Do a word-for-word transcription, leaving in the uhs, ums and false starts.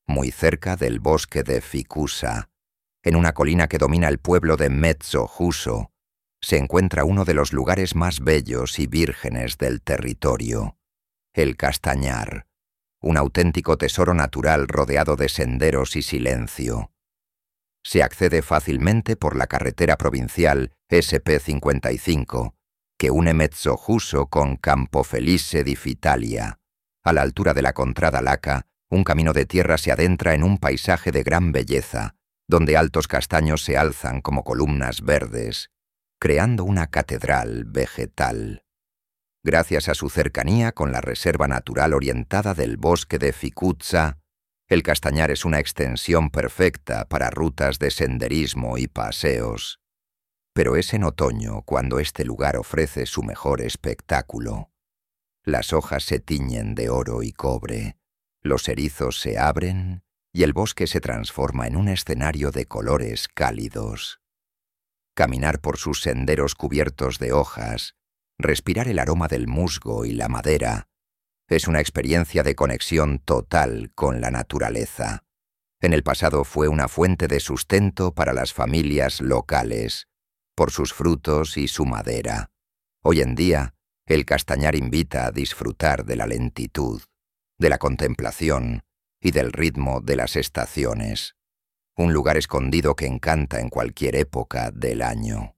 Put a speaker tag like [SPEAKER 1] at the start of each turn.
[SPEAKER 1] muy cerca del bosque de Ficusa, en una colina que domina el pueblo de Mezzohuso, se encuentra uno de los lugares más bellos y vírgenes del territorio, el Castañar, un auténtico tesoro natural rodeado de senderos y silencio. Se accede fácilmente por la carretera provincial ese pe cincuenta y cinco, que une Mezzohuso con Campofelice di Fitalia. A la altura de la Contrada Laca, un camino de tierra se adentra en un paisaje de gran belleza, donde altos castaños se alzan como columnas verdes, creando una catedral vegetal. Gracias a su cercanía con la reserva natural orientada del bosque de Ficuza, el Castañar es una extensión perfecta para rutas de senderismo y paseos. Pero es en otoño cuando este lugar ofrece su mejor espectáculo. Las hojas se tiñen de oro y cobre, los erizos se abren y el bosque se transforma en un escenario de colores cálidos. Caminar por sus senderos cubiertos de hojas, respirar el aroma del musgo y la madera, es una experiencia de conexión total con la naturaleza. En el pasado fue una fuente de sustento para las familias locales, por sus frutos y su madera. Hoy en día, el Castañar invita a disfrutar de la lentitud, de la contemplación y del ritmo de las estaciones. Un lugar escondido que encanta en cualquier época del año.